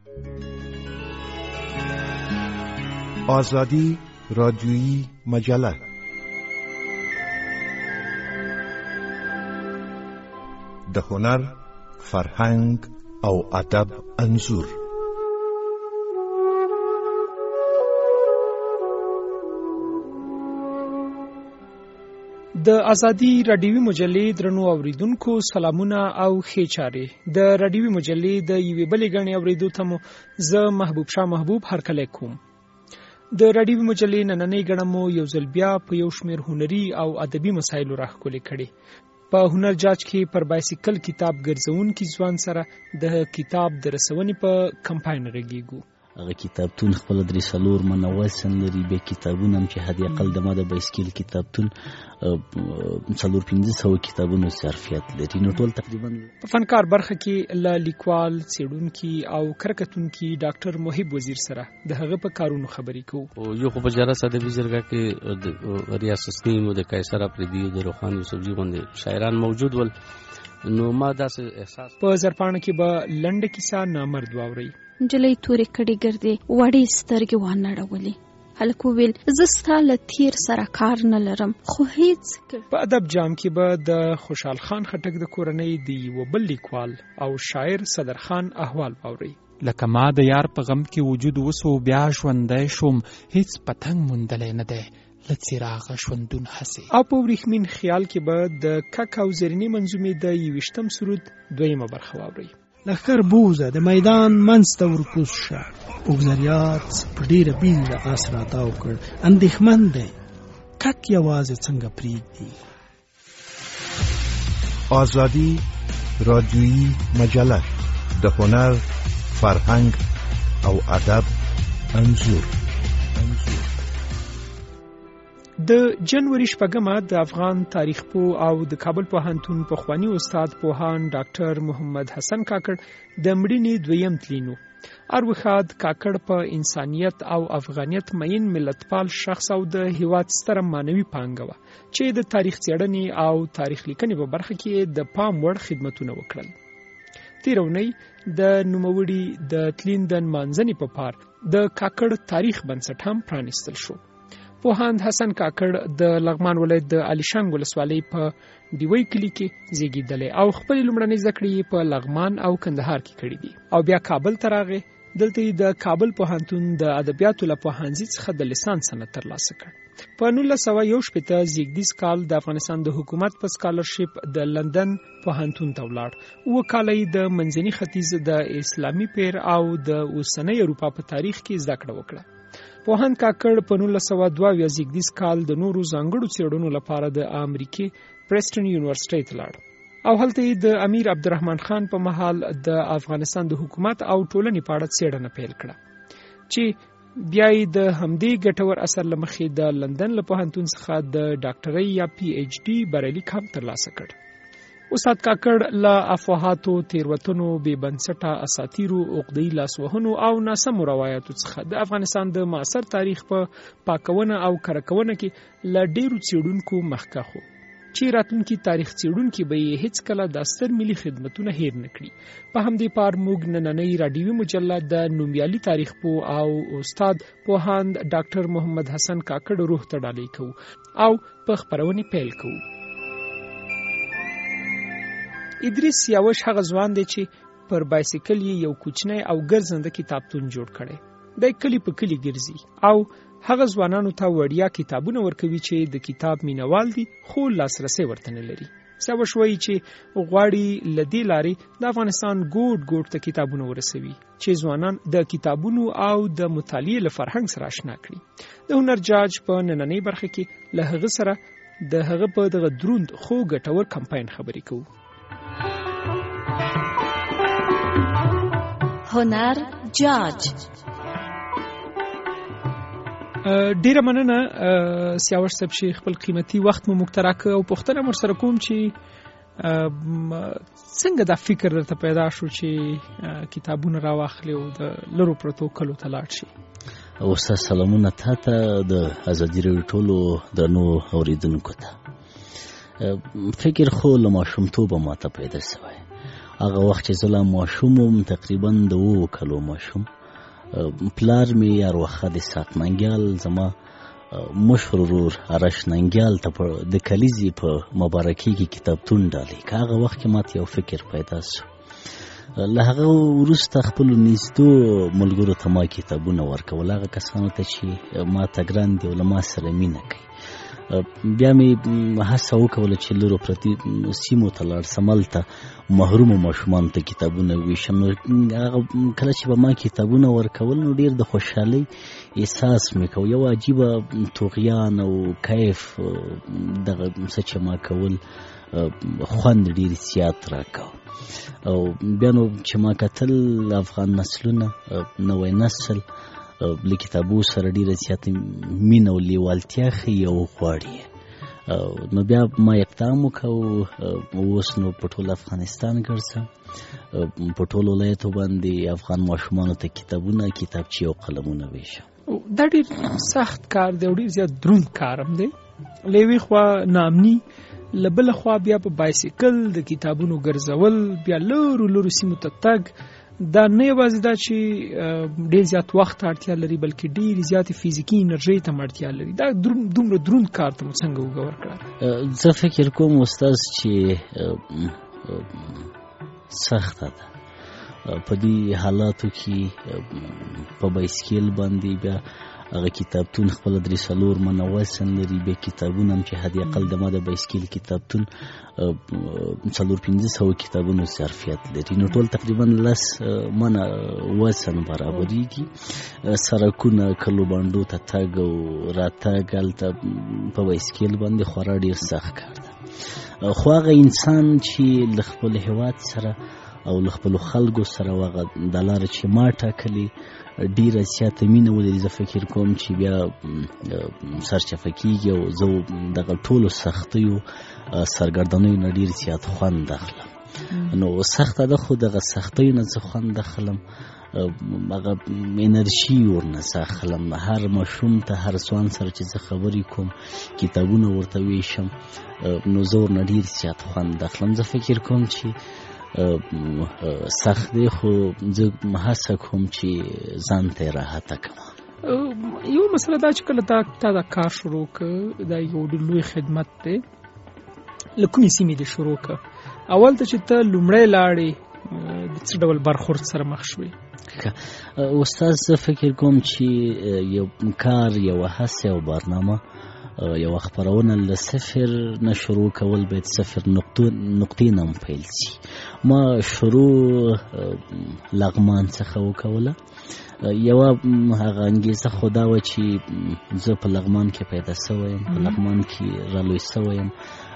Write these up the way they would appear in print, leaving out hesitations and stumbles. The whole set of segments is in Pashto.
آزادی رادیویی مجله د هنر، فرهنګ او ادب انځور. د ازادي رادیوي مجلې درنو اوریدونکو سلامونه او ښې چارې. د رادیوي مجلې د یوې بلې غړنې اوریدو ته مو زه محبوب شاه محبوب هرکلی کوم. د رادیوي مجلې نننۍ غړنه مو یو ځل بیا په یو شمېر هنري او ادبي مسایلو راښکلې کړې. په هنر جاج کې پر بایسیکل کتاب ګرځونکي ځوان سره د کتاب د رسونې په کمپاین غږیږو. هغه کتابتون خپل 3 منول سن لري، به کتابونه هم چې هدیه قل د ما د بایسکل کتابتون 400 کتابونو ظرفیت لري. نو ټول تقریبا په فنکار برخه کې ل لیکوال، څېړونکي او کرکټونکي ډاکټر محب وزیر سره د هغه په کارونو خبرې کوو. یو خو په جرا ساده وزیرګه کې د ریاست سنیم د قیصر افریدی د روخان یوسفزي غوندې شاعران موجود ول. نو ما داسې احساس په زرپاڼه کې به لنډه کیسه نامرد واوري. نجلۍ تورې کړي ګرځي، وړې سترګې وانړولې. هلک وویل زه ستا له تیر سره کار نه لرم، خو هیڅ. په ادب جام کې به د خوشحال خان خټک د کورنۍ د یو بل لیکوال او شاعر صدرخان احوال واوري. لکه ما د یار په غم کې وجود وسو، بیا ژوندی شوم، هیڅ پتنګ موندلی نه دی لڅراغه ژوندون هسې. او په وریښمین خیال کې به د کک او زرینې منظومې د 21م سرود 2مه برخه واوري. لخر بوزه د میدان منځ ته ورکوز شه، اوګزریات په ډیره بیړه آس راتاو کړ، اندېښمن دی کک یوازې څنګه پرېږدي. آزادي رادیویی مجله د هنر، فرهنګ او ادب انځور. د جنوري 8 د افغان تاریخ پوه او د کابل پوهنتون پخوانی استاد پوهان ډاکټر محمد حسن کاکړ د مړینې 2م تلینو. اروخاد کاکړ په انسانیت او افغانیت مین ملتپال شخص او د هیواد ستره مانوي پانګه وه چې د تاریخ څېړنې او تاریخ لیکنې په برخه کې د پام وړ خدمتونه وکړل. تیرونی د نوموړي د تلین د نمانځنې په پار د کاکړ تاریخ بنسټ هم پرانیستل شو. پوهاند حسن کاکړ د لغمان ولایت د علیشنګ ولسوالۍ په ډیوی کلی کې زیږیدلی او خپل لومړنۍ زده کړې په لغمان او کندهار کې کړې دي او بیا کابل ته راغی. دلته د کابل پوهنتون د ادبیاتو له پوهنځي څخه د لیسانس سند ترلاسه کړ. په 1961 زیږدیز کال د افغانستان د حکومت په سکالرشپ د لندن پوهنتون ته ولاړ. 2 کاله د منځني ختیځ د اسلامي پیر او د اوسنۍ اروپا په تاریخ کې زده کړه وکړه. پوهاند کاکړ په 1902 زیږدیز کال د نورو ځانګړو څېړنو لپاره د امریکای پریسټن یونیورسيټي ته لاړ او هلته د امیر عبدالرحمن خان په مهال د افغانستان د حکومت او ټولنې په اړه څېړنه پیل کړه چې بیا یې د همدې ګټور اثر له مخې د لندن له پوهنتون څخه د ډاکټرۍ یا پی ایچ ډي بریالیک هم ترلاسه کړ. استاد کاکړ له افواهاتو، تیروتنو، بې بنسټه اساطیرو، عقده‌ای لاسوهنو او ناسمو روایاتو څخه د افغانستان د معاصر تاریخ په پاکونه او کرکونه کې له ډیرو څېړونکو مخکښ و چې راتلونکي تاریخ څېړونکي به یې هیڅ کله د ستر ملي خدمتونه هیر نه کړي. په همدې پار موږ نننۍ رادیوي مجله د نومیالي تاریخ پوه او استاد پوهاند ډاکټر محمد حسن کاکړ روح ته ډالۍ کوو او په خپرونې پیل کوو. ادریس یاوش هغه ځوان دی چې پر بایسیکل یو کوچنی او ګرځنده کتابتون جوړ کړي. د کلی په کلی ګرځي او هغه ځوانانو ته وړیا کتابونه ورکوي چې د کتاب مینوال دي خو لاسرسي ورته نه لري. یاوش وایي چې غواړي لدې لارې د افغانستان ګوټ ګوټ ته کتابونه ورسوي چې ځوانان د کتابونو او د مطالعې له فرهنګ سره آشنا کړي. د هنر جاج په نننۍ برخه کې له هغه سره د هغه په دغه دروند خو ګټور کمپاین خبرې کوو. هنر جاج. ډیره مننه سیاوش صاحب چې خپل قیمتي وخت مو مقترح کړ او پوښتنه مر سره کوم چې څنګه دا فکر درته پیدا شو چې کتابونه راواخلې او د لرو پروتو کلو ته لاړ شي. اوسه سلامونه ته د ازادي راډیو ټولو درنو اوریدونکو ته. فکر خو له ماشومتوبه ماته پیدا شوی هغه وخت چې زه لا ماشوم وم، تقریبا د 7 کلو ماشوم، پلار مې اروخه د سات ننګیال زما مشر ورور ارش ننګیال ته د کلیزې په مبارکۍ کې کتابتون ډالۍ. هغه وخت کې ماته یو فکر پیدا شو. له هغه وروسته خپلو نږدو ملګرو ته ما کتابونه ورکول، هغه کسانو ته چې ما ته ګران دي او له ما سره مینه کوي. بیا مې هڅه وکوله چې لرو پرتې سیمو ته لاړ سم، هلته محرومو ماشومانو ته کتابونه وویشم. نو هغه کله چې به ما کتابونه ورکول نو ډېر د خوشحالۍ احساس مې کوه، یو عجیبه طغیان او کیف دغه څه چې ما کول خوند ډېر زیات راکاوه. او بیا نو چې ما کتل افغان نسلونه، نوی نسل له کتابو سره ډېره زیاته مینه او لیوالتیا ښیي او غواړي. نو بیا ما اقدام وکړ، اوس نو په ټول افغانستان ګرځم، په ټول ولایتو باندې افغان ماشومانو ته کتابونه، کتابچې او قلمونه ویشم. دا ډېر سخت کار دی او ډېر زیات دروند کار هم دی. له یوې خوا ناامني، له بله خوا بیا په بایسکل د کتابونو ګرځول، بیا لرو سیمو ته تګ. دا نه یوازې دا چې ډېر زیات وخت اړتیا لري، بلکې ډېر زیات فزیکي انرژۍ ته اړتیا لري. دا دومره دروند کار ته مو څنګه وګور کړه؟ زه فکر کوم استاد چې سخته ده په دې حالاتو کې په بایسکل باندې بیا هغه کتابتون خپل 3 منه وزن لري، بیا کتابونه هم چې حد اقل د ما د بایسکل کتابتون 400-500 کتابونو ظرفیت لري. نو ټول تقریبا 10 منه وزن برابرېږي. سړکونه کلو باندو ته تګ او راتګ هلته په بایسکل باندې خورا ډېر سخت کار ده. خو هغه انسان چې له خپل هېواد سره او له خپلو خلکو سره هغه د لاره چې ما ټاکلې ډېره زیاته مینه ولري، زه فکر کوم چې بیا سرچپه کېږي او زه دغه ټولو سختیو سرګردنیو نه ډېر زیات خوند اخلم. نو سخته ده، خو دغه سختیو نه زه خوند اخلم، هغه انرژي ورنه زه اخلم. هر ماشوم ته، هر ځوان سره چې زه خبرې کوم، کتابونه ورته ویشم، نو زه ورنه ډېر زیات خوند اخلم. زه فکر کوم چې سخت دی، خو زه هڅه کوم چې ځان ته یې راحته کړم. یو مسله دا چې کله تا دا کار شروع کړ، دا یو ډېر لوی خدمت دی. له کومې سیمې دې شروع کړ؟ اول ته چې ته لومړی لاړې د څه ډول برخورد سره مخ شوې؟ استاد زه فکر کوم چې یو کار، یوه هڅه او برنامه، یو خبرونه له صفر نه شروع کول باید صفر نقطې نه پیل شي. ما شروع لغمان څخه وکوله. یوه هغه انګیزه خو دا وه چې زه په لغمان کې پیدا شوی یم، په لغمان کې رالوی شوی یم،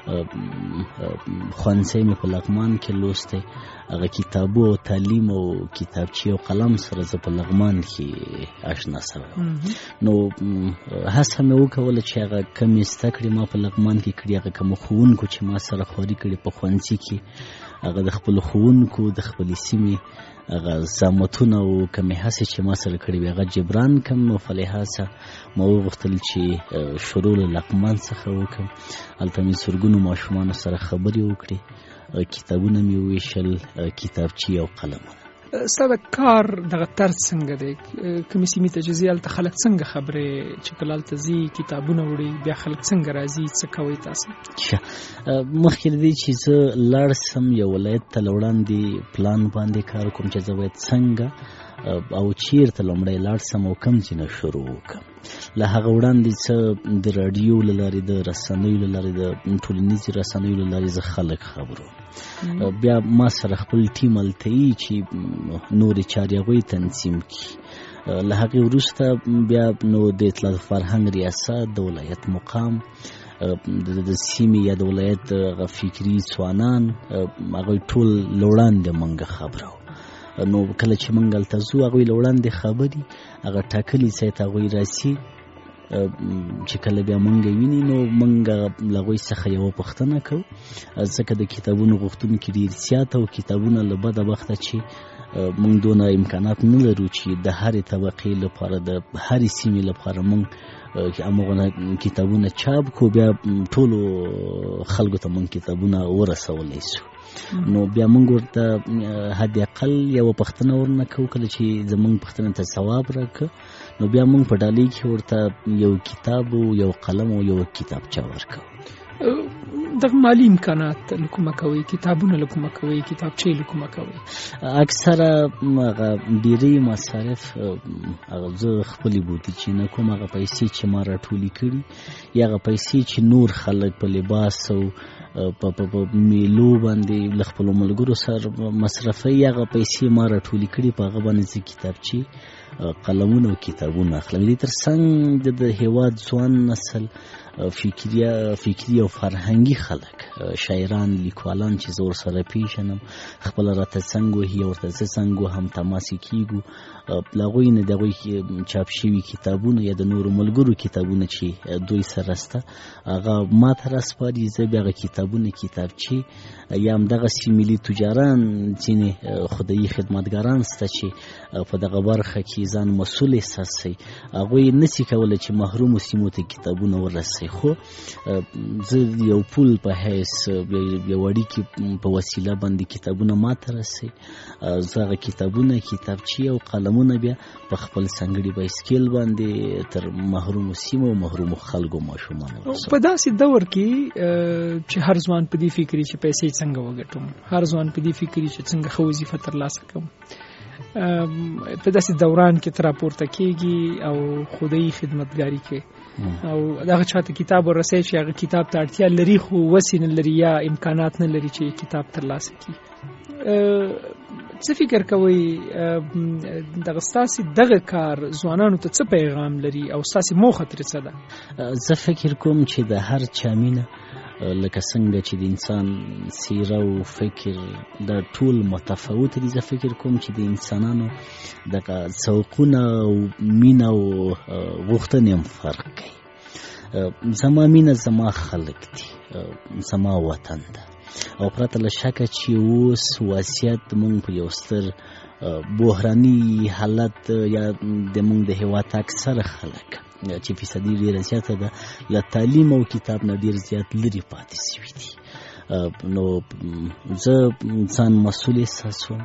ښوونځی مې په لغمان کې لوستی، هغه کتابو او تعلیم او کتابچې او قلم سره زه په لغمان کې اشنا شوی وم. نو هڅه مې وکوله چې هغه کمې زده کړې ما په لغمان کې کړي، هغه کومو ښوونکو چې ما سره خواري کړي په ښوونځي کې، هغه د خپلو ښوونکو د خپلې سیمې هغه زحمتونه او کمې هڅې چې ما سره کړي وي هغه جبران کړم. نو فلهاسه ما وغوښتل چې شروع له لغمان څخه وکړم. هلته مې زرګونو ماشومانو سره خبرې وکړې، کتابونه مې وویشل، کتابچې او قلمونه. ستا د کار دغه طرز څنګه دی؟ کومې سیمې ته چې ځې هلته خلک څنګه خبرې چې کله هلته ځي کتابونه وړي، بیا خلک څنګه راځي، څه کوئ تاسو؟ مخکې له دې چې زه لاړ سم یو ولایت ته له وړاندې پلان باندې کار کوم چې زه باید څنګه او چیرته لومړی لاړ سم او کوم ځای نه شروع وکړم. له هغه وړاندې څه د راډیو له لارې، د رسنیو له لارې، د ټولنیزې رسنیو له لارې زه خلک خبرو. بیا ما سره خپل ټیم هلته یي چې نورې چارې هغوی تنظیم کړي. له هغې وروسته بیا نو د اطلاعات فرهنګ ریاست، د ولایت مقام، د سیمې یا د ولایت فکري ځوانان، هغوی ټول له وړاندې موږ خبرو. نو کله چې موږ هلته ځو هغوی له وړاندې خبرې، هغه ټاکلي ځای ته هغوی راسي، چې کله بیا موږ ویني نو موږ له هغوی څخه یوه پوښتنه کوو، ځکه د کتابونو غوښتونکي ډېر زیات او کتابونه له بده وخته چې موږ دونه امکانات نه لرو چې د هرې طبقې لپاره، د هرې سیمې لپاره موږ همغه کتابونه چاپ کو، بیا ټولو خلکو ته موږ کتابونه ورسولی شو. نو بیا موږ ورته حد اقل یو پښتنه ورنه کوو، کله چې زموږ پښتنه ته ثواب راکړه نو بیا موږ په ډالۍ کې ورته یو کتاب او یو قلم او یو کتابچه ورکوو. د مالی امکانات لکومه کوي، کتابونه لکومه کوي، کتابچې لکومه کوي؟ اکثره هغه ډېری مصارف هغه زه خپلې بودیجې نه کوم، هغه پیسې چې ما راټولې کړي یا هغه پیسې چې نور خلک په لباس او په میلو باندې له خپلو ملګرو سره مصرفوي، هغه پیسې ما راټولې کړي په هغه باندې زه کتابچې، قلمونه او کتابونه اخلم. دې تر څنګ د هېواد ځوان نسل فکري او فرهنګي خلک، شاعران، لیکوالان چې زه ورسره پیژنم، خپله راته څنګ وهي، ورته زه څنګ وهم، تماسې کېږو. له هغوی نه د هغوی چاپ شوي کتابونه یا د نورو ملګرو کتابونه چې دوی سره شته هغه ما ته راسپاري. زه بیا هغه کتابونه، کتابچې یا همدغسې ملي تجاران، ځینې خدایي خدمتګاران شته چې په دغه برخه کې ځان مسؤل احساسوي، هغوی نشي کولی چې محرومو سیمو ته کتابونه ورسوي. خو زه یو پول په حیث یو اړیکې په وسیله باندې کتابونه ما ته رسوي. زه هغه کتابونه، کتابچې او قلمونه بیا په خپل ځانګړي بایسکل باندې تر محرومو سیمو او محرومو خلکو ماشومانو رسوم. په داسې دور کې چې هر ځوان په دې فکري چې پیسې څنګه وګټم، هر ځوان په دې فکري چې څنګه ښه وظیفه ترلاسه کړم، په داسې دوران کې ته راپورته کېږي او خدایي خدمتګاري کوي او دغه چاته کتاب ورسوي چې هغه کتاب ته اړتیا لري خو وسې نه لري یا امکانات نه لري چې کتاب ترلاسه کړي. څه فکر کوئ دغه ستاسې دغه کار ځوانانو ته څه پیغام لري او ستاسې موخه ترې څه ده؟ زه فکر کوم چې د هر چا مینه لکه څنګه چې د انسان څیره او فکر دا ټول متفاوت دي. زه فکر کوم چې د انسانانو دغه ذوقونه او مینه او غوښتنې هم فرق کوي. زما مینه زما خلک دي، زما وطن ده او پرته له شکه چې اوس وضعیت موږ په یو ستر بحراني حالت یا د موږ د هېواد اکثره خلک چې فیصدي ډېره زیاته ده له تعلیم او کتاب نه ډېر زیات لرې پاتې شوي دي. نو زه ځان مسؤل احساسوم.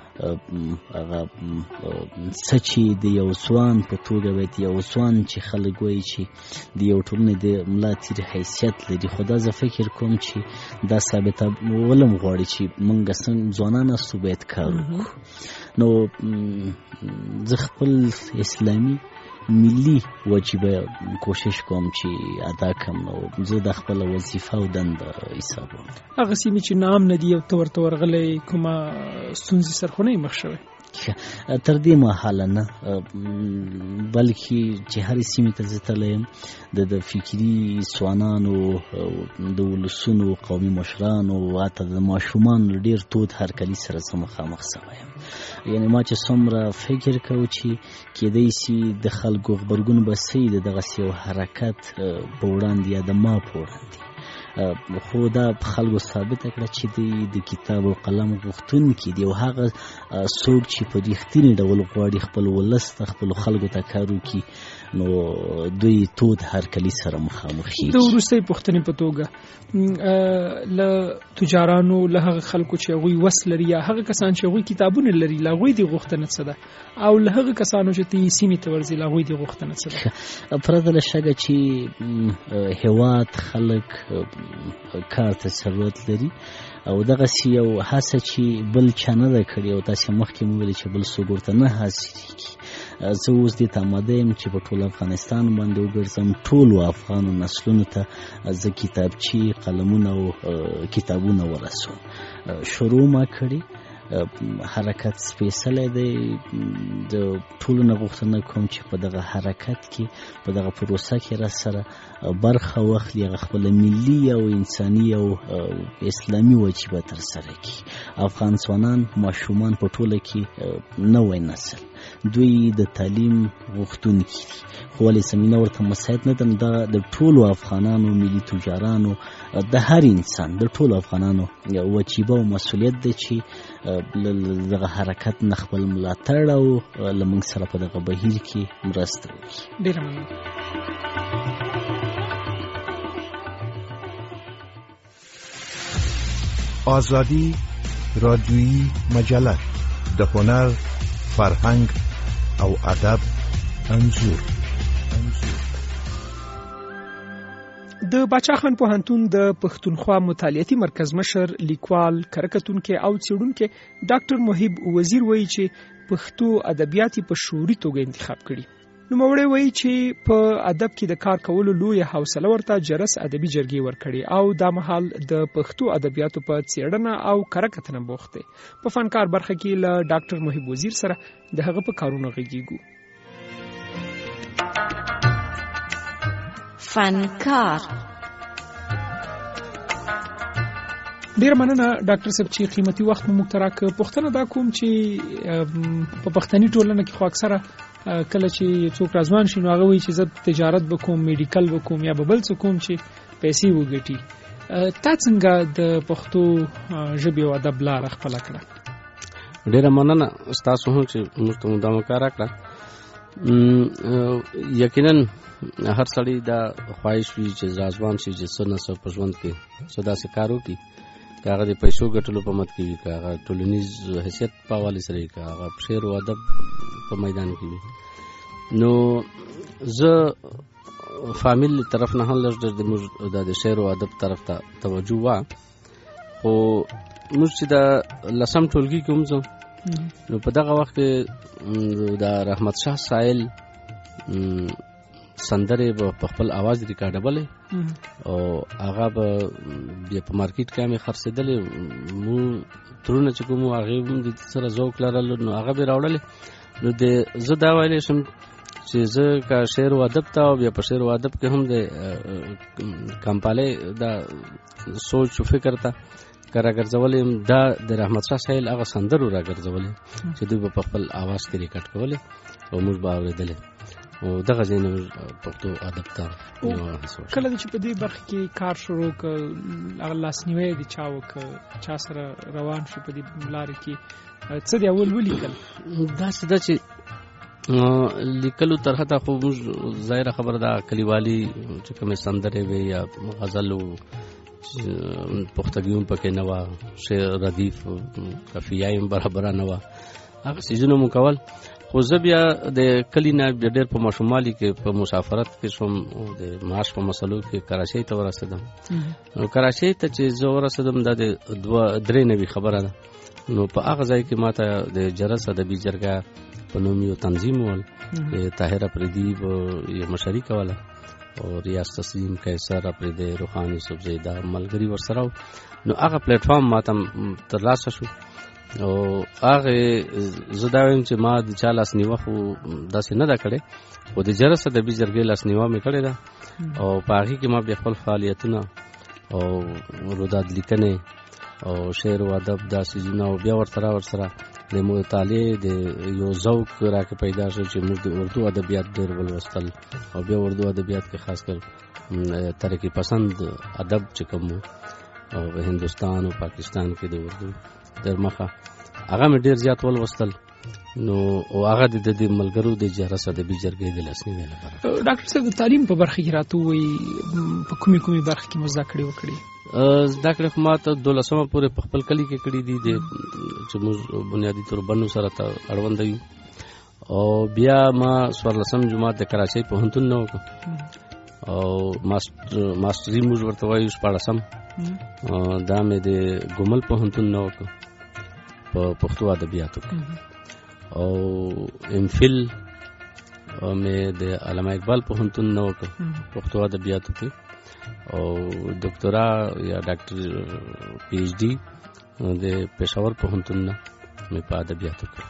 هغه څه چې د یو ځوان په توګه باید یو ځوان چې خلک وایي چې د یو ټولنې د ملا تیر حیثیت لري، خو دا زه فکر کوم چې دا ثابتولم غواړي چې موږ ځوانان استو باید کار وکړو. نو زه خپل اسلامي ملي وجیبه کوشش کوم چې ادا کړم او زه د خپل وظیفه او دنده حسابوم. هغه سیمې چې نام نه دي او ته ورته ورغلی کومه ستونزې سره خو نه یې مخ شوی؟ تر دې مهاله نه، بلکې چې هرې سیمې ته زه تللی یم د فکري ځوانانو، د ولسونو، قومي مشرانو، حتی د ماشومانو ډېر تود هرکلي سره زه مخامخ شوی یم. یعنې ما چې څومره فکر کوو چې کېدی شي د خلکو غبرګون به صحیح د دغسې یو حرکت په وړاندې یا د ما په وړاندې، خو دا خلکو ثابته کړه چې د کتاب او قلم غوښتونکي دي او هغه څوک چې په رښتیني ډول غواړي خپل ولس ته، خپلو خلکو ته کار وکړي، نو دوی تود هرکلي سره مخامخ کېږي. د وروستۍ پوښتنې په توګه له تجارانو، له هغه خلکو چې هغوی وس لري یا هغه کسان چې هغوی کتابونه لري، له هغوی دې غوښتنه څه ده؟ او له هغه کسانو چې ته یې سیمې ته ورځې، له هغوی دې غوښتنه څه ده؟ پرته له شکه چې هېواد خلک کار ته ضرورت لري او دغسې یو هڅه چې بل چا نه ده کړې او تاسې مخکې مو ویلې چې بل څوک ورته نه حاصلېږي. زه اوس دې ته آماده یم چې په ټول افغانستان باندې وګرځم، ټولو افغانو نسلونو ته زه کتابچې، قلمونه او کتابونه ورسوم. شروع ما کړې، حرکت سپیڅلی دی. د ټولو نه غوښتنه کوم چې په دغه حرکت کې، په دغه پروسه کې را سره برخه واخلي، هغه خپله ملي او انساني او اسلامي وجیبه ترسره کړي. افغان ځوانان، ماشومان په ټوله کې نوی نسل دوی د تعلیم غوښتونکي دي، خو ولې زمینه ورته مساعد نه ده. دا د ټولو افغانانو، ملي تجارانو، د هر انسان، د ټولو افغانانو وجیبه او مسؤلیت دی چې دغه حرکت نه خپل ملاتړ او له موږ سره په دغه بهیر کې مرسته وکړي. ډېره مننه. آزادی رادیویی مجله د هنر، فرهنګ او ادب انځور. د باچا خان پوهنتون د پښتونخوا مطالعاتي مرکز مشر، لیکوال، کرکټونکي او څېړونکي ډاکټر محب وزیر وایي چې پښتو ادبیات په شعوري توګه انتخاب کړي. نوموړی وایي چې په ادب کې د کار کولو لوی حوصله ورته جرس ادبي جرګې ورکړي او دا مهال د پښتو ادبیاتو په څېړنه او کرکټنه بوخت دی. په فنکار برخه کې له ډاکټر محب وزیر سره د هغه په کارونو غږیږو. فنکار. ډیر مننه ډاکټر صاحب چې قیمتي وخت مو مختراک. پښتنه دا کوم چې په پښتني ټولنه کې خو اکثره کله چې څوک راځوان شي نو هغه وایي چې زه تجارت وکوم، میډیکل وکوم یا بل څه کوم چې پیسې وګټي. تا څنګه د پښتو ژبې او ادب لاره خپل کړه؟ ډیر مننه تاسو هم چې موږ ته مدام کار وکړه. یقینا هر سړی دا خواهش وي چې ځوان شي چې څه نه څه په ژوند کې څه داسې کار وکړي، که هغه د پیسو ګټلو په مد کې وي، که هغه ټولنیز حیثیت په حوالې سره وي، که هغه شعر او ادب په میدان کې وي. نو زه فامیل طرف نه هم لږ د شعر او ادب طرف ته توجه وه، خو موږ چې د 10م ټولګي کې هم ځو نو په دغه وخت کې د رحمت شاه سایل سندرې په خپل आवाज ریکارډولې او هغه به بیا په مارکیټ کې هم خرڅېدلې. مو ترونه چې کوم هغه هم د سره ذوق لرل نو هغه به راوړلې. نو د زه دا ویلې شم چې زه کا شعر او ادب ته او بیا په شعر او ادب کې هم د کمپاله دا سوچ او فکر ته راګرځولې دا د رحمت شاه سایل هغه سندرو راګرځولې چې دوی په خپل आवाज کې ریکارډ کولې او موږ به اورېدلې او دغه ځینې پښتو ادب ته کله چې په دې برخه کې کار شروع کړ هغه لاسنیوي دي چا سره روان شو په دې لارې کې څه دی اول ولیکل؟ دا څه ده چې لیکلو طرحه ته خو موږ ظاهره خبره ده کلیوالي چې کومې سندرې وي یا غزل او پښتګیوم پکې نه وه، شعر ردیف قافیه هم برابره نه وه، هغه څیزونه مو کول. خو زه بیا د کلي نه ډېر په ماشوموالي کې په مسافرت کې شوم او د معاش په مسلو کې کراچۍ ته ورسېدم. نو کراچۍ ته چې زه ورسېدم دا د 2-3 نوي خبره ده. نو په هغه ځای کې ما ته د جرس ادبي جرګه په نوم یو تنظیم ول، طاهر افریدي یې مشري کوله او ریاض تسلیم، قیصر افریدي، روحان یوسفزی دا ملګري ورسره. نو هغه پلیټفارم ما ته ترلاسه شو او هغه زه دا وایم چې ما د چا لاسنیوه خو داسې نه ده کړې، خو د جرس ادبي جرګې لاسنیوه مې کړې ده او په هغې کې ما بیا خپل فعالیتونه او روداد لیکنې او شعر او ادب دا څیزونه او بیا ورسره د مطالعې د یو ذوق راکې پیدا شو چې موږ د اردو ادبیات ډېر ولوستل او بیا اردو ادبیات کې خاص کر ترقی پسند ادب چې کوم او هندوستان او پاکستان کې د اردو در مخه هغه مې ډېر زیات ولوستل. نو او هغه د ملګرو د جرس ادبي جرګې د لاسنیوي لپاره. ډاکټر صاحب د تعلیم په برخه کې راته وایي په کومې برخه کې مو زده کړې وکړې؟ زده کړې خو ما ته 12مه پورې په خپل کلي کې کړي دي چې موږ بنیادي طور بنو سره ته اړوند یو او بیا ما 14 جماعت د کراچۍ پوهنتون نه وکړ او ماستري موږ ورته وایو 14 دا مې د ګومل پوهنتون نه وکړ په پښتو ادبیاتو کې او امفیل مې د علامه اقبال پوهنتون نه وکړ پښتو ادبیاتو کې او ډاکټرا یا ډاکټر پی ایچ ډي د پېښور پوهنتون نه مې په ادبیاتو کې.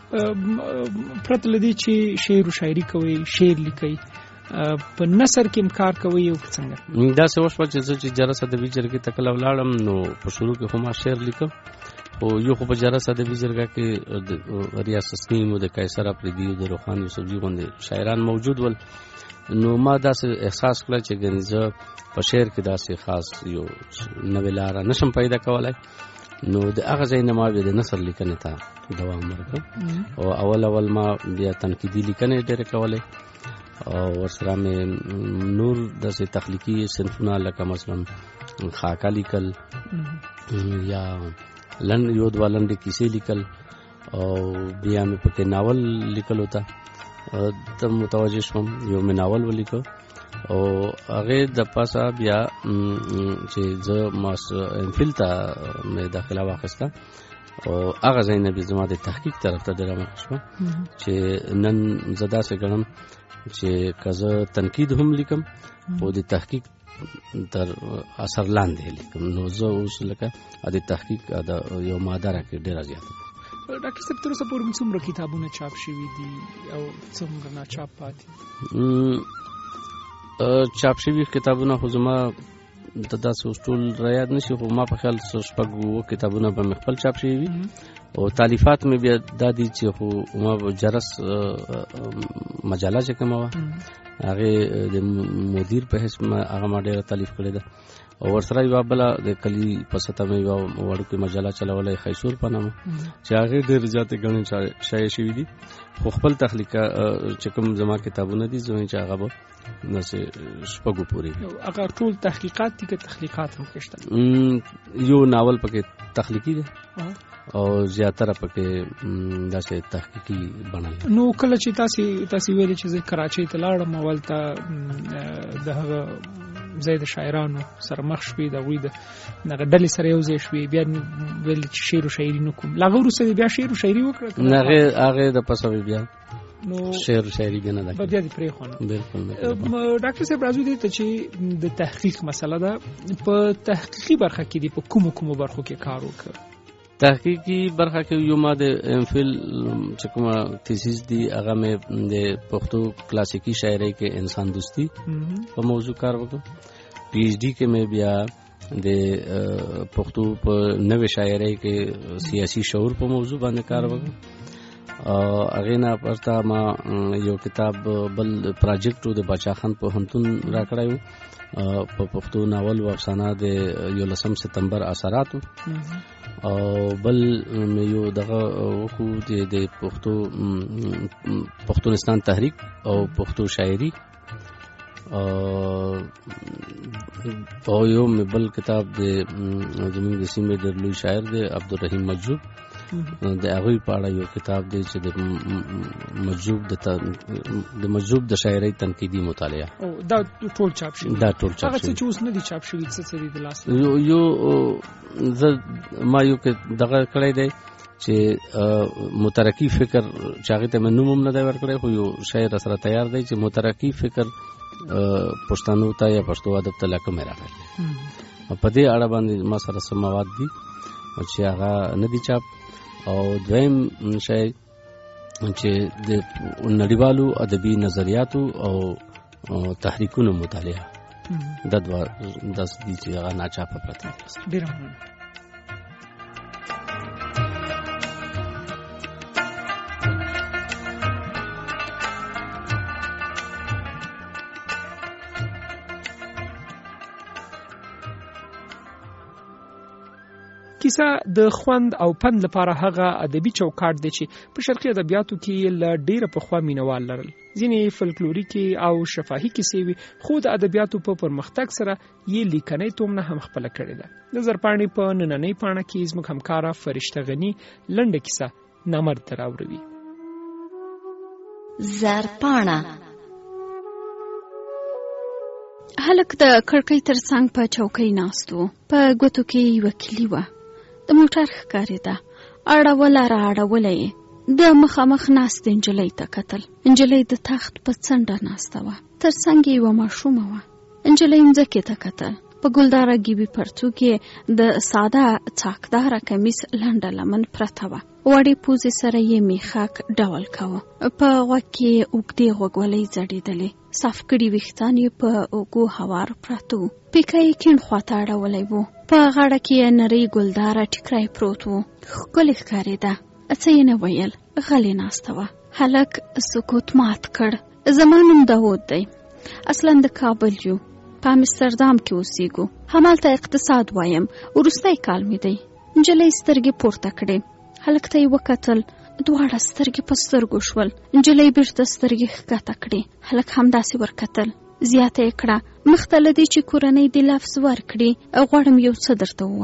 پرته له دې چې شعر او شاعري کوي، شعر لیکي، په نثر کې کار کوي او څنګه؟ دا څه وشو چې زه چې جرس ادبي جرګې ته کله ولاړم نو په شروع کې خو ما شعر لیکم، خو یو خو په جرس ادبي جرګه کې ریاض تسلیم او د قیصر افریدي او د روحان یوسفزی غوندې شاعران موجود ول. نو ما داسې احساس کړه چې ګنې زه په شعر کې داسې خاص یو نوې لاره نشم پیدا کولی. نو د هغه ځای نه ما بیا د نثر لیکنې ته دوام ورکړ او اول ما بیا تنقیدي لیکنې ډېرې کولې او ورسره مې نور داسې تخلیقي صنفونه لکه مثلا خاکه لیکل یا یو دوه لنډې کیسې لیکل او بیا مې پکې ناول لیکل وتا ته متوجه شوم. یو مې ناول ولیکو او هغه د پاسه بیا چې زه MPhil ته مې داخله واخیسته او هغه ځای نه بیا زما د تحقیق طرف ته ډېره مخه شوه چې نن زه داسې ګڼم چې که زه تنقید هم لیکم خو د تحقیق تر اثر لاندې لیکم، نو زه اوس لکه د تحقیق یو ماده راکې ډېره زیاته. ډاکټر صاحب تر اوسه پورې څومره کتابونه چاپ شوي دي او څومره ناچاپ پاتې؟ چاپ شوي کتابونه خو زما د داسې اوس ټول را یاد نشي، خو ما په خیال 6 کتابونه به مې خپل چاپ شوي وي او تالیفات مې بیا دا دي چې خو ما جرس مجله چې کومه وه هغې د مدیر په حیث هغه ما ډېره تالیف کړې ده او ورسره یوه بله د کلي په سطح مې یوه وړوکې مجله چلولی خیسور په نامه چې هغې ډېرې زیاتې ګڼې شایع شوي دي. خو خپل تخلیق چې کوم زما کتابونه دي زه چې هغه به داسې 6 پورې هغه ټول تحقیقات دي که تخلیقات هم شته؟ یو ناول پکې تخلیقي دی او زیاتره پکې داسې تحقیقي بڼه. نو کله چې تاسې ویلې چې زه کراچۍ ته لاړم اول ته د هغه ځای د شاعرانو سره مخ شوې، د هغوی د دغه ډلې سره یو ځای شوې، بیا ویل چې شعر و شاعري نه کوم، له هغه وروسته بیا شعر و شاعري وکړه؟ هغې د پسه بیا شعر و شاعري بیا نه ده بیا دې پرېښونه. بلکل. ډاکټر صاحب راځو دې ته چې د تحقیق مسله ده، په تحقیقي برخه کې دې په کومو برخو کې کار وکړ؟ تحقیقي برخه کې یو ما د MPhil چې کومه تیسیس دی هغه مې د پښتو کلاسیکي شاعرۍ کې انسان دوستی په موضوع کار وکړ. PhD کې مې بیا د پښتو په نوې شاعرۍ کې سیاسي شعور په موضوع باندې کار وکړ. هغې نه پرته ما یو کتاب بل پراجیکټ د باچا خان پوهنتون راکړی و په پښتو ناول و افسانه د 11 سپتمبر اثراتو او بل یو دغه وکړو د پښتونستان تحریک او پښتو شاعري او یو بل کتاب د زموږ د سیمې د لوی شاعر د عبدالرحیم مجذوب د هغوی په اړه یو کتاب دی چې د مجذوب د شاعرۍ تنقیدي مطالعه. دا ټول چاپ شوي؟ دا ټول چاپ شوي. هغه چې اوس نه دي چاپ شوي څه دي د لاس؟ یو ما یو دغه کړی دی چې مترقی فکر چې هغې ته مې نوم هم نه دی ورکړی، خو یو شاعر سره تیار دی چې مترقی فکر پښتنو ته یا پښتو ادب ته لکه مې راغلی. په دې اړه باندې ما سره څه مواد دي چې هغه نه دي چاپ. او دویم شی چې د نړیوالو ادبي نظریاتو او تحریکونو مطالعه دا دوه داسې دي چې هغه ناچاپه پراته دي. ډېره مننه. کیسه د خوند او پند لپاره هغه ادبي چوکاټ دی چې په شرقي ادبیاتو کې له ډیره پخوا مینوال لرل. ځینې فلکلوریکي او شفاهي کیسې وي، خو د ادبیاتو په پرمختګ سره یې لیکنۍ تومنه هم خپله کړې ده. د زرپاڼې په نننۍ پاڼه کې زموږ همکاره فرشته غني لنډه کیسه نامرد ته راوړوي. زرپاڼه. هلک د کړکۍ تر څنګ په چوکۍ ناست و. په ګوتو کې یوه کیلي وه. د موټر ښکارېده. اړوله را اړوله یې. د مخامخ ناستې نجلۍ ته کتل. نجلۍ د تخت په څنډه ناسته وه. تر څنګ یې یوه ماشومه وه. نجلۍ مځکې ته کتل. په ګلداره ګیبي پرتو کې د ساده څاکداره کمیس لنډه لمن پرته وه. وړې پوزې سره یې میخک ډول کوه. په غوږ کې اوږدې غوږوالۍ ځړېدلې. صاف کړي ویښتان یې په اوږو هوار پراته وو. پیکه یې کیڼ خواته اړولی و. په غاړه کې یې نرۍ ګلداره ټیکری پروت و. ښکلې ښکارېده. څه یې نه ویل. غلې ناسته وه. هلک سکوت مات کړ. زما نوم داود دی. اصلا د کابل یو. په امستردام کې اوسېږو. همالته اقتصاد وایم. وروستی کال مې دی. نجلۍ سترګې پورته کړې. هلک ته یې وکتل. دواړه سترګې په سترګو شول. نجلۍ بیرته سترګې ښکته کړې. هلک همداسې ورکتل. زیاته یې کړه. مخته له دې چې کورنۍ دې لفظ ورکړي، غواړم یو څه درته ووایم.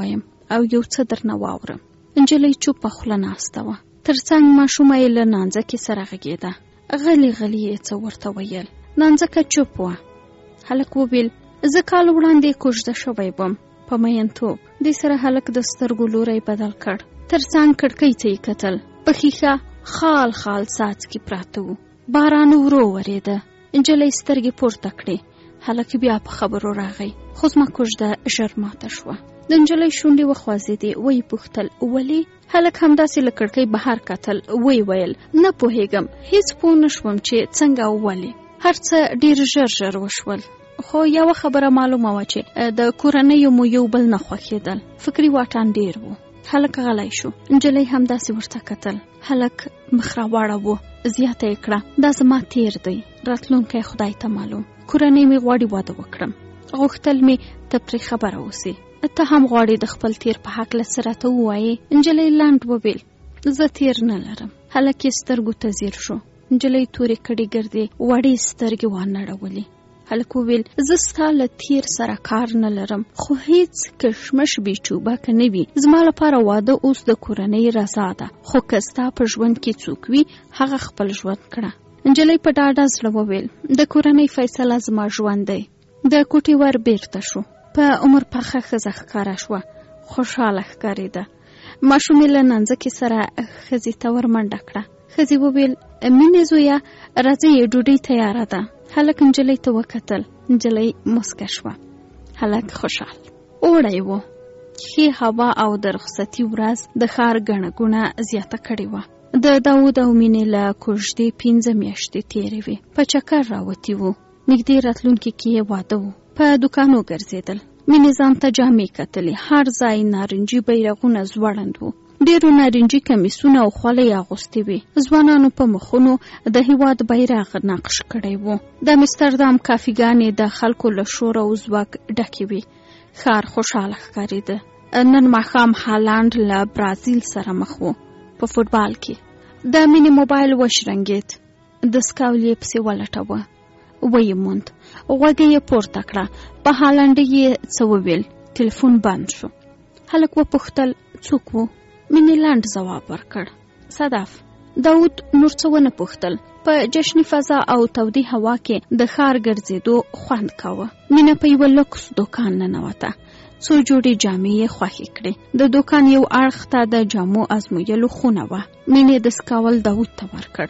او یو څه درنه واورم. نجلۍ چوپه خوله ناسته وه. تر څنګ ماشومه یې له نانځکې سره غږېده. غلی غلی یې څه ورته ویل. نانځکه چوپ وه. هلک وویل زه کال وړاندې کوژده شوی وم په مینتوب. دې سره هلک د سترګو لوری بدل کړ. تر څنګ کړکۍ ته یې کتل. په ښیښه خال خال څاڅکي پراته وو. باران ورو ورېده. نجلۍ سترګې پورته کړې. هلک بیا په خبرو راغی. خو زما کوژده ژر ماته شوه. د نجلۍ شونډې وخوځېدې. ویې پوښتل ولې؟ هلک همداسې له کړکۍ بهر کتل. ویې ویل نه پوهېږم، هېڅ پوه نه شوم چې څنګه او ولې. هر څه ډېر ژر ژر وشول. خو یوه خبره معلومه وه چې د کورنیو مو یو بل نه خوښېدل. فکري واټن ډېر و. هلک غلی شو. نجلۍ همداسې ورته کتل. هلک مخ راواړاوه. زیاته یې کړه دا زما تیر دی، راتلونکی خدای ته معلوم. کورنۍ مې غواړي واده وکړم. غوښتل مې ته پرې خبره اوسې. ته هم غواړې د خپل تیر په هکله څه راته ووایې؟ نجلۍ لنډ وویل زه تیر نه لرم. هلک یې سترګو ته ځیر شو. نجلۍ تورې کډې ګردې وړې سترګې وانړولې. هلک وویل زه ستا له تیر سره کار نه لرم، خو هیڅ کشمش بې چوبکه نه وي. زما لپاره واده اوس د کورنۍ رضا ده، خو که ستا په ژوند کې څوک وي هغه خپل ژوند کړه. نجلۍ په ډاډه زړه وویل د کورنۍ فیصله زما ژوند دی. د کوټې ور بیرته شو. په عمر پخه ښځه ښکاره شوه. خوشحاله ښکارېده. ماشومې له نانځکې سره ښځې ته ور منډه کړه. ښځې وویل مینې زویه راځئ ډوډۍ تیاره ده. هلک نجلۍ ته وکتل. نجلۍ مسکه شوه. هلک خوشحال. اوړی و. ښې هوا او د رخصتي ورځ د ښار ګڼه ګوڼه زیاته کړې وه. د داود او مینې له کوژدې 5 میاشتې تېرې وې. په چکر راوتي وو. نږدې راتلونکي کې یې واده و. په دوکانو ګرځېدل. مینې ځان ته جامې کتلې. هر ځای نارنجي بیرغونه ځوړند وو. ډېرو نارنجي کمیسونه او خولۍ اغوستې وې. ځوانانو په مخونو د هېواد بیرغ نقش کړی و. د امستردام کافیګانې د خلکو له شور او ځواک ډکې وې. ښار خوشحاله ښکارېده. نن ماښام هالند له برازیل سره مخ و په فوټبال کې. د مینې موبایل وشرنګېد. د سکاول یې پسې ولټوه. ویې موند. غوږه یې پورته کړه. په هالنډي یې څه وویل. تلیفون بند شو. هلک وپوښتل څوک و؟ مینې لنډ ځواب ورکړ صدف. داود نور څه ونه پوښتل. په جشني فضا او تودې هوا کې د ښار ګرځېدو خوند کاوه. مینه په یوه لوکس دوکان ننوته. څو جوړې جامې یې خوښې کړې. د دوکان یو اړخ ته د جامو ازمویلو خونه وه. مینې د سکاول داود ته ورکړ.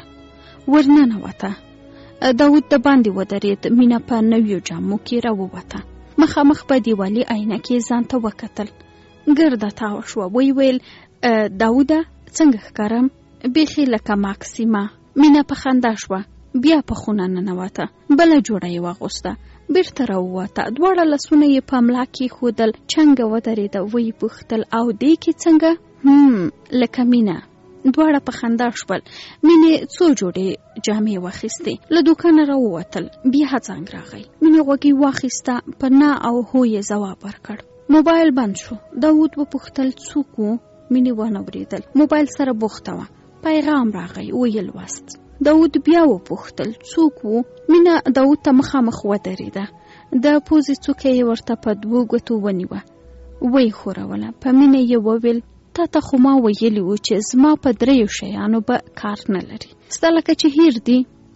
ورننوته. داود د باندې ودرېد. مینه په نویو جامو کې راووته. مخامخ په دیوالي آینه کې ځان ته وکتل. ګرده تاوه شوه. وی ویل داوده څنګه ښکارم؟ بیخي لکه ماکسیمه. مینه په خندا شوه. بیا په خونه ننوته. بله جوړه یې واغوسته. بیرته راووته. دواړه لاسونه یې په ملا کې ښودل. چنګه ودرېده. ویې پوښتل او دې کې څنګه؟ لکه مینه. دواړه په خندا شول. مینې څو جوړې جامې واخیستې. له دوکانه راووتل. بیا څنګ راغی. مینې غوږی واخیسته. په نه او هو یې ځواب ورکړ. موبایل بند شو. داود وپوښتل څوک و؟ مینې ونه اورېدل. موبایل سره بوخته وه. پیغام راغی. ویې لوست. داود بیا وپوښتل څوک و؟ مینه داود ته مخامخ ودرېده. د پوزې څوکه یې ورته په 2 ګوتو ونیوه. ویې ښوروله. په مینه یې وویل تا ته خو ما ویلي و چې زما په 3 شیانو به کار نه لري. ستا لکه چې هیر دی.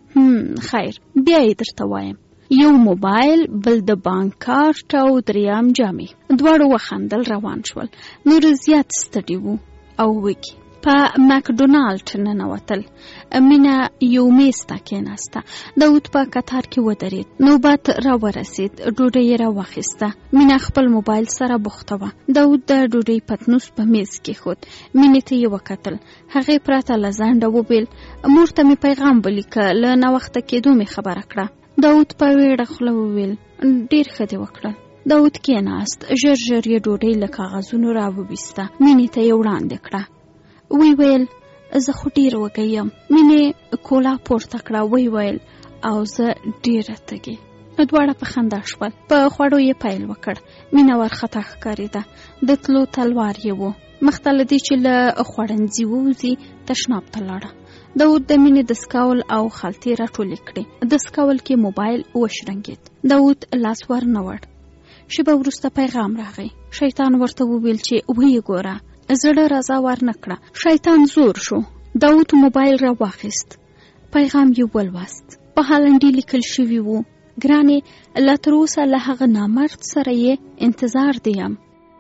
خیر بیا یې درته وایم. یو موبایل، بل د بانک کارت او 3 جامې. دواړو وخندل. روان شول. نور زیات ستړي وو او وږي. په مکډونالډ ننوتل. مینه یو میز ته کېناسته. داود په کتار کې ودرېد. نوبت را ورسېد. ډوډۍ یې راواخیسته. مینه خپل موبایل سره بوخته وه. داود د ډوډۍ پتنوس په میز کېښود. مینې ته یې وکتل. هغې پرته له ځنډه وویل مور ته مې پیغام ولیکه. له ناوخته کېدو مې خبره کړه. داود په ویړه خوله وویل ډېر ښه دې وکړه. داود کېناست. ژر ژر یې ډوډۍ له کاغذونو راوویسته. مینې ته یې وړاندې کړه. وی ویل زه خو ډېر وږی یم. مینې کولا پورته کړه. وی ویل او زه ډېره تږې. دواړه په خندا شول. په خوړو یې پیل وکړ. مینه ورخطا ښکارېده. د تلو تلوار یې و. مخته له دې چې له خوړنځي ووځي تشناب ته لاړه. داود د مینې د سکاول او خلطې راټولې کړې. د سکاول کې موبایل وشرنګېد. داود لاس ور نه وړ. شیبه وروسته پیغام راغی. شیطان ورته وویل چې ویې ګوره، زړه رضا ورنکړه. شیطان زور شو. داود موبایل را واخیست. پیغام یې ولوست. په هالنډي لیکل شوي وو: ګرانې، لا تر اوسه له هغه نامرد سره یې انتظار دیم.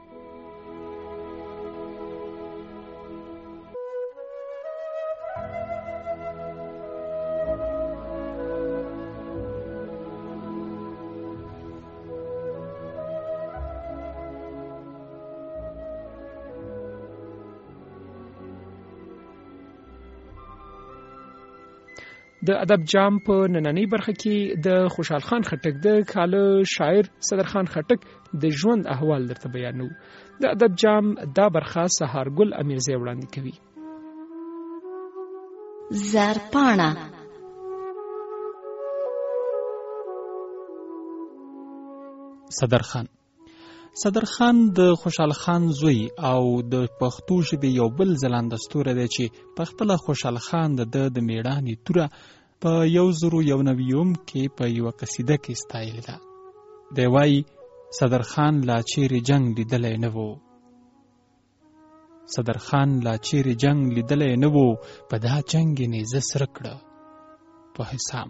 د ادب جام په نننۍ برخه کې د خوشحال خان خټک د کاله شاعر صدرخان خټک د ژوند احوال درته بیانو. د ادب جام دا برخه سهارګل امیرزی وړاندې کوي. زرپاڼه صدرخان د خوشحال خان زوی او د پښتو ژبې یو بل ځلانده ستوری دی چې پخپله خوشحال خان د میړانې توره په 1990 کې په یوه قصیده کې ستایلې ده. دی وایي: صدرخان لا چیرې جنگ لیدلی نه و، صدرخان لا چیرې جنگ لیدلی نه و، په دا جنگ یې نیزه سره کړه په حسام.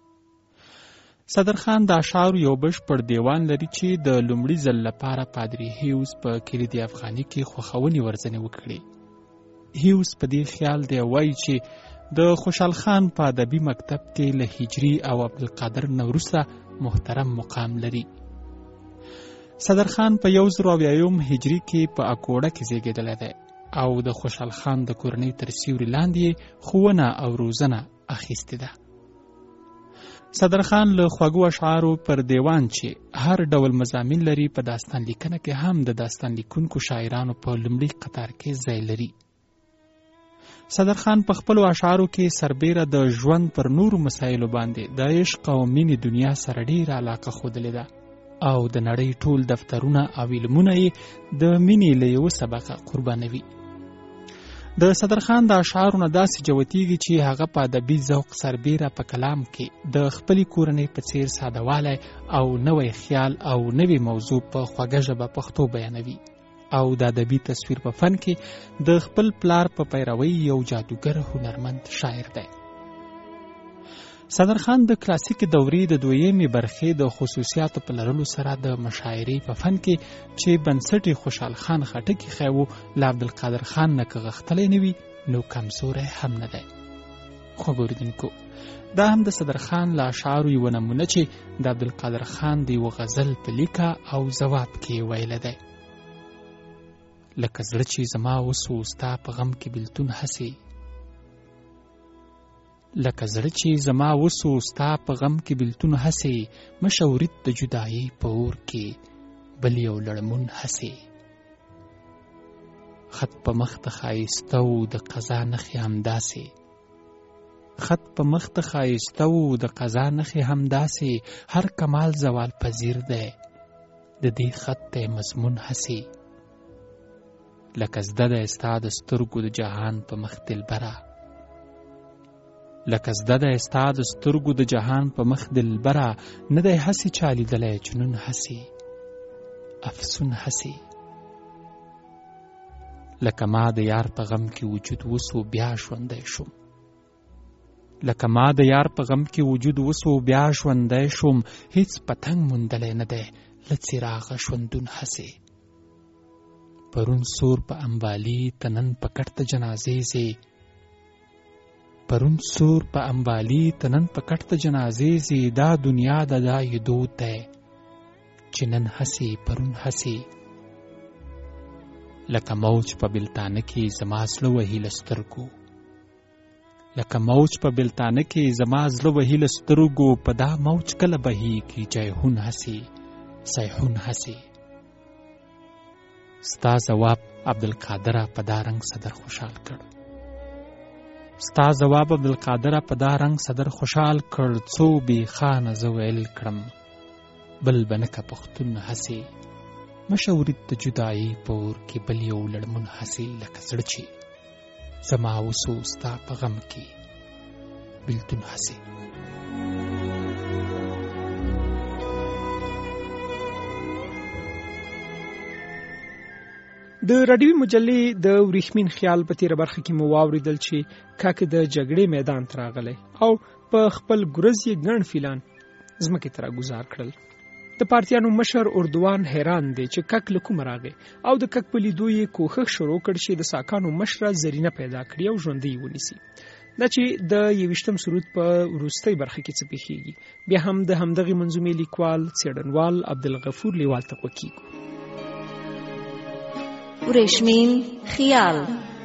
صدرخان د اشعارو یو بشپړ دیوان لري چې د لومړي ځل لپاره پادري هیوز په کلید افغاني کې خوښونې ورځنې وکړي. هیوز په دې خیال دی وایي چې د خوشحال خان په ادبي مکتب کې له هجري او عبدالقادر نه وروسته محترم مقام لري. صدرخان په 1900 هجري کې په اکوړه کې زیږېدلی دی او د خوشحال خان د کورنۍ تر سیوري لاندې ښوونه او روزنه اخیستې ده. صدرخان له خوږو اشعارو پر دیوان چې هر ډول مضامین لري په داستان لیکنه کې هم د داستان لیکونکو شاعرانو په لومړي قطار کې ځای لري. صدرخان په خپلو اشعارو کې سربیره د ژوند پر نورو مسایلو باندې د عشق او مینې دنیا سره ډېره علاقه ښودلې ده او د نړۍ ټول دفترونه او علمونه یې د مینې له یوه سبقه قربانوي. د صدرخان د اشعارو نه داسې جوتیږي چې هغه په ادبي ذوق سربیره په کلام کې د خپلې کورنۍ په څیر سادهوالی او نوی خیال او نوی موضوع په خوږه ژبه پښتو بیانوي او د ادبي تصویر په فن کې د خپل پلار په پیروي یو جادوګر هنرمند شاعر دی. صدرخان د کلاسیکي دورې د دویمې برخې د خصوصیاتو په لرلو سره د مشاعرې په فن کې چې بنسټ خوشحال خان خټک ایښی و له عبدالقادر خان نه که غښتلی نه وي نو کمزوری هم نه دی. خوږو اورېدونکو، دا هم د صدرخان له اشعارو یوه نمونه چې د عبدالقادر خان د یوه غزل په لیکه او ځواب کې ویلی دی: لکه زړه چې زما وسو ستا په غم کې بېلتون هسې، لکه زړه چې زما وسو ستا په غم کې بېلتون هسې، مشورید د جدایي په اور کې بل یو لړمون هسې. خط په مخ د ښایسته و د قضا نښې همداسې، خط په مخ د ښایسته و د قضا نښې همداسې، هر کمال زوال پذیر دی د دې خط دی مضمون هسې. لکه زده دی ستا د سترګو د جهان په مخ دلبره، لکه زده دی ستا د سترګو د جهان په مخ دلبره، نه دی هسې چا لیدلی جنون هسې افسون هسې. لکه ما د یار په غم کې وجود وسو بیا ژوندی شوم، لکه ما د یار په غم کې وجود وسو بیا ژوندی شوم، هیڅ پتنګ موندلی نه دی له څراغه ژوندون هسې. پرون سور په اموالي تنن په کټ ته جنازې ځې، پرون سور په اموالي تنن په کټ ته جنازې ځې، دا دنیا د دا یې دود دی چې نن هسې پرون هسې. لکه موج په بلتانه کې زما زړه وهي له سترګو، لکه موج په بلتانه کې زما زړه وهي له سترګو، په دا موج کله بهیږي جیحون هسې سیحون هسې. ستا ځواب عبدالقادره په دا رنګ صدر خوشحال کړ، ستا ځواب عبدالقادره په دا رنګ صدر خوشحال کړ، څو بې خانه زه ویل کړم بل به نه که پښتون هسې، مشورید د جدایي په اور کې بل یو لړمون هسې. لکه زړه چې زما وسو ستا په غم کې بېلتون هسې. د رادیوي مجلې د وریښمین خیال په تیره برخه کې مو واوریدل چې کاکه د جګړې میدان ته راغلی او په خپل ګرز یې ګڼ فیلان ځمکې ته راګوزار کړل. د پارتیانو مشر اردوان حیران دی چې کک له کومه راغی او د کک په لیدو یې کوښښ شروع کړ چې د ساکانو مشره زرینه پیدا کړي او ژوندۍ ونیسي. دا چې د 21 سرود په وروستۍ برخه کې څه پیښیږي بیا هم د همدغې منظومې لیکوال څېړنوال عبدالغفور لیوال ته غوږ وریښمین خیال.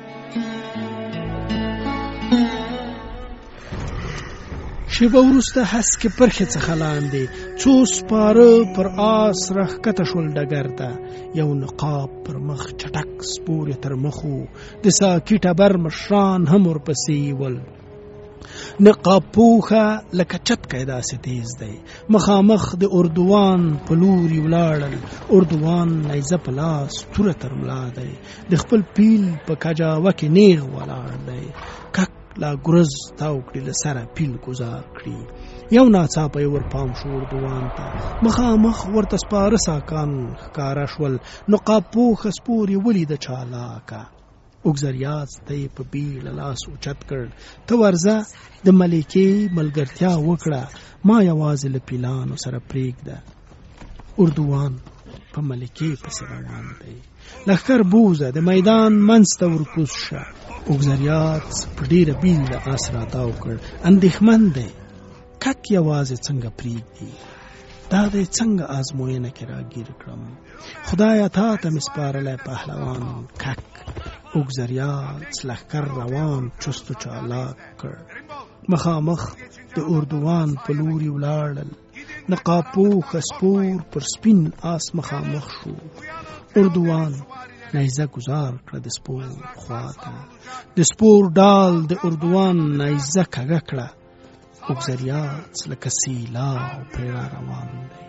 شیبه وروسته هسکې پرخې څخه لاندې څو سپاره پر آس راښکته شول ډګر ته. یو نقاب پر مخ چټک سپور یې تر مخو د ساکي ټبر مشران هم ورپسې ول. نقاب پوخه لکه چتکی داسې تیز دی. مخامخ د اردوان په لوري ولاړل. اردوان نیزه په لاس توره تر ملا دی. د خپل پیل په کجاوه کې نیغ ولاړ دی. کک لا ګرز تاو کړي له سره پیل گزار کړي. یو ناڅاپه یې ورپام شو اردوان ته. مخامخ ورته سپاره ساکان ښکاره شول. نقاب پوخه سپور یې ولیده چالاکه. اوګزریاز ته یې په بیړه لاس اوچت کړ. ته ورځه د ملکې ملګرتیا وکړه ما یوازې له پیلانو سره پرېږده. اردوان په ملکې پسې روان دی. لښکر بوزه د میدان منځ ته ورکوز شه. اوګزریاز په ډېره بیړه آس راتاو کړ. اندېښمن دی کک یوازې څنګه پرېږدي. دا دی څنګه ازموینه کې راګیر کړم. خدایا تا ته مې سپارلی پهلوان کک. اوګزریاز لښکر روان چست و چالاک کړ. مخامخ د اردوان په لوري ولاړل. نقاب پوخه سپور پر سپین آس مخامخ شو. اردوان نیزه گزار کړه د سپور خواته. د سپور ډال د اردوان نیزه کږه کړه. اوګزریاز لکه سیلاب پرې را روان دی.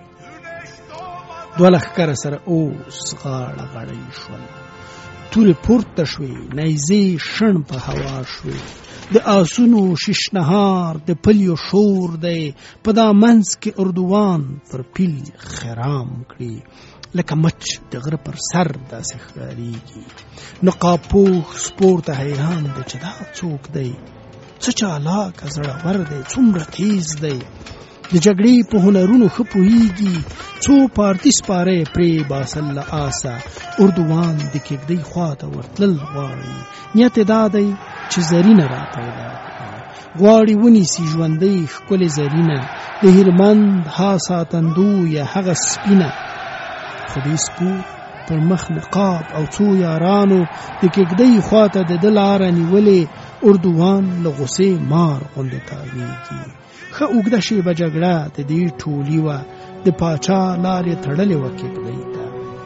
دوه لښکره سره اوس غاړه غړۍ شول. تورې پورته شوې. نیزې شڼ په هوا شوې. د آسونو ششنهار د پلیو شور دی. په دا منځ کې اردوان پر پیل خرام کړي لکه مچ د غره پر سر داسې ښکارېږي. نقاب پوخ سپور ته حیران دی چې دا څوک دی. څه چالاکه زړور دی. څومره تیز دی. د جګړې په هنرونو ښه پوهیږي. څو پارتي سپاره یې پرې باسل له آسه. اردوان د کېږدۍ خواته ورتلل غواړي. نیت یې دا دی چې زرینه را پیدا کړي. غواړي ونیسي ژوندۍ ښکلې زرینه. د هیرمند ها ساتندویه هغه سپینه. خو دې سپور پر مخ نقاب او څو یارانو د کېږدۍ خواته د ده لاره نیولې. اردوان له غصې مار غوندې تاویږي. ښه اوږده شېبه جګړه د دې ټولي وه. د پاچا لارې تړلې وه کېږدۍ ته.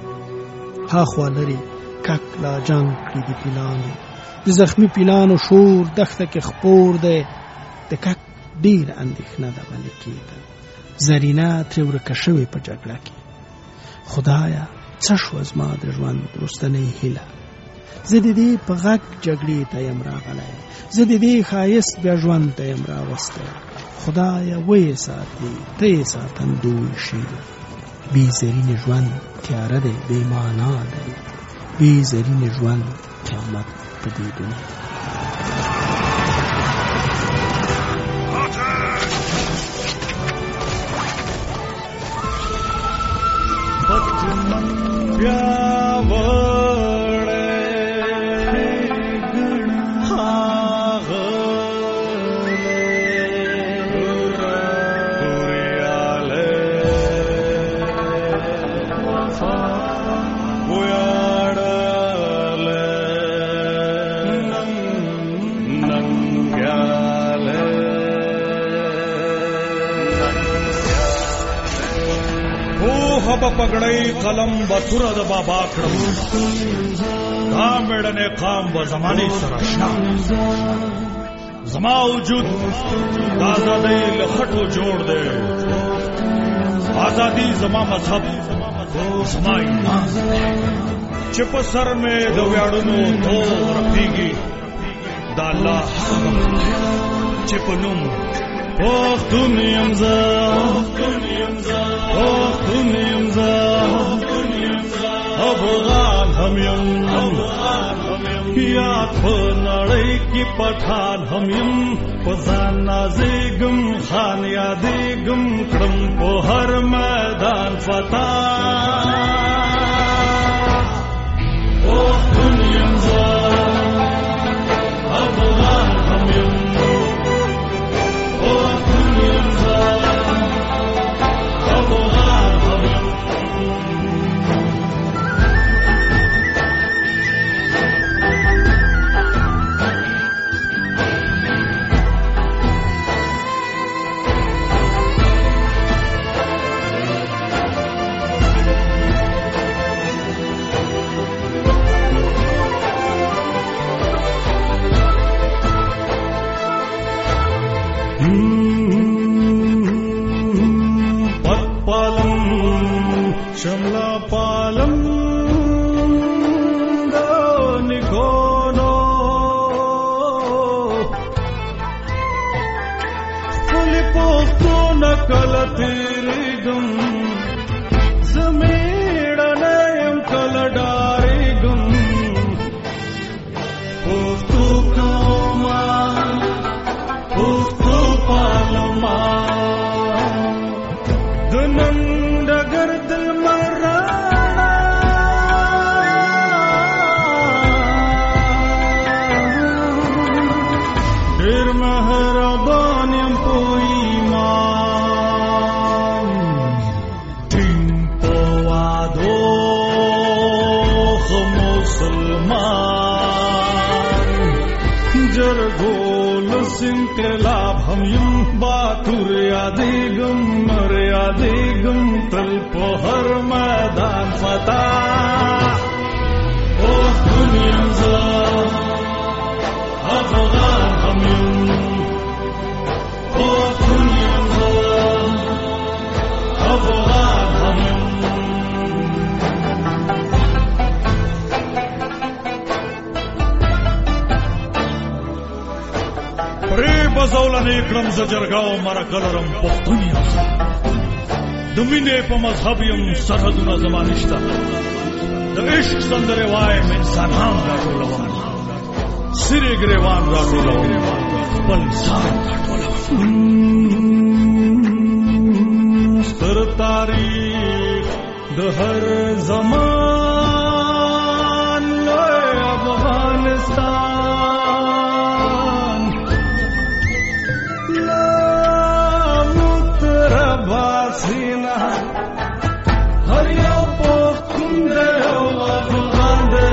هاخوا لرې کک لا جنګ کړي د پیلانو. د زخمي پیلانو شور دښته کې خپور دی. د کک ډېره اندېښنه ده ملکې ته. زرینه ترې ورکه شوې په جګړه کې. خدایا څه شوه زما د ژوند وروستنۍ هیله. زه د دې په غږ جګړې ته یم راغلی. زه د دې ښایست بیا ژوند ته یم راوستی. خدایا ویې ساتي ته یې ساتندوی شي. بې زرینې ژوند تیاره دی بې معنا دی. بې زرینې ژوند قیامت په دې دنیا. پګړی قلم بتوره د بابا کړم. دا میړنې قام به زمانې سره شنا. زما وجود د ازادۍ له خټو جوړ دی. ازادي زما مذهب زما ایمان چې په سر مې د ویاړونو تور رپېږي. د الله چې په نوم پښتون یم زه. پښتون یم زه افغان هم یم یاد په نړۍ کې پټان هم یم په ځان نازېږم خان یادېږم کړم په هر میدان فتح پښتون یم زه افغان هم یم پښتون یم زه افغان هم یم شملا پالم دانی کونو خلی پوختو نکل تیریگم زمیڑنیم کل ڈاریگم پوختو کوما پوختو پالما دنم ڈگر دل ډېر مهربان یم په ایمان ټینګ په وعدو ښه مسلمان جرګولس انقلاب هم یم باتور یادېږم مر یادېږم تل په هر میدان فتح پښتون یم زه افغان هم یم پښتون یم زه افغان هم یم پرې بزولنې کړم زه جرګه او مرکه لرم پښتون یم زه د مینې په مذهب یم سرحدونه زما نشته د عشق سندرې وایم انسانان راټولوم سری گریوان راټولوم خپل ځان راټولوم ستر تاریخ د هر زمان لوی افغانستان لامترباسینا هر یو پښتون دی او افغان دی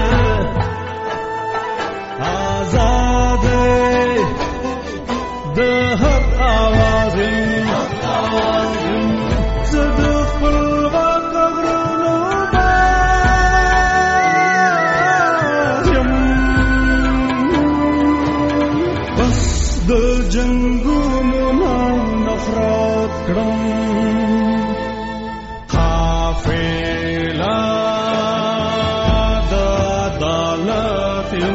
آزاد د حق آواز زه د خپلواک غرونو باز یم بس د جنګونو نه نفرت کړم قافله د عدالت یم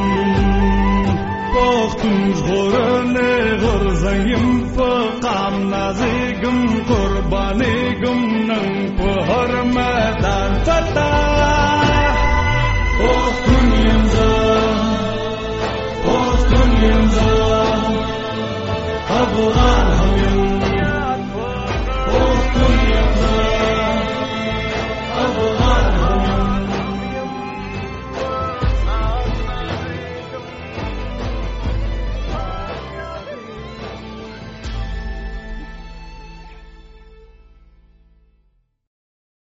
پښتون ژغورنې غورځنګ په قام نازېږم قربانېږم نن په هر میدان فتح پښتون یم زه پښتون یم زه افغان